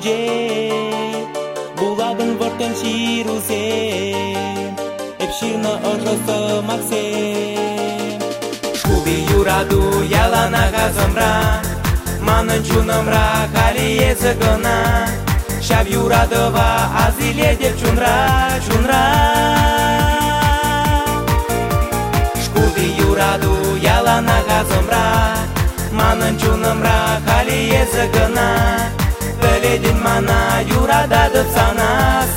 Buladın vărtân și ruse Epșină ojosă maxe Škubi juradu jala naga zămbra Manân ciunămra halie zăgăna Și-a juradăva azile de ciunra Škubi juradu jala naga zămbra Manân ciunămra halie zăgăna Tăle din mana jurada de sana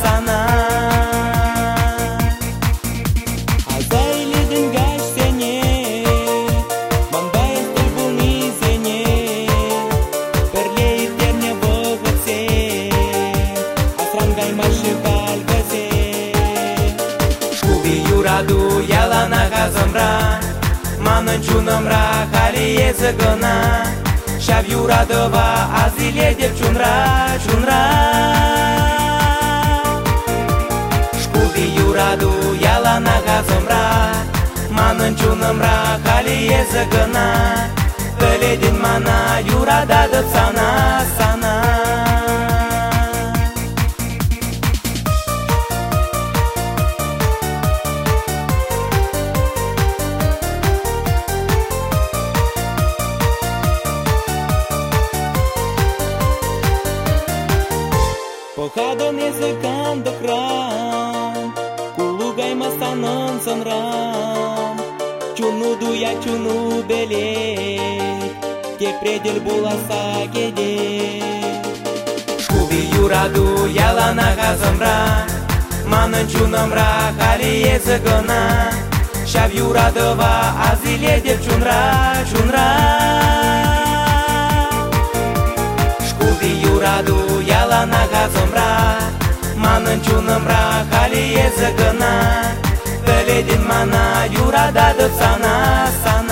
Azaile din gaștene Mambaie stălbuni zene Perle iterne băgățe Asrangai mașe balgăze Škubi juradu jala naga zămbra Manân ciunămra halie zăgăna Și-a juradăva azile de ciunra Škubi juradu jala naga zămbra Manân ciunămra halie zăgăna Tăle din mana jurada de sana Pohado ne zăcan de hram Cu lugaj masanën sën ram Ciunu duja ciunu belek Ke predel bula sa gedek Škubi juradu jala naga zămbra Manân ciunămra halie zăgăna Și-a juradăva azile de ciunra Škubi juradu jala naga zămbra Manân ciunămra halie zăgăna Tăle din mana jurada de sana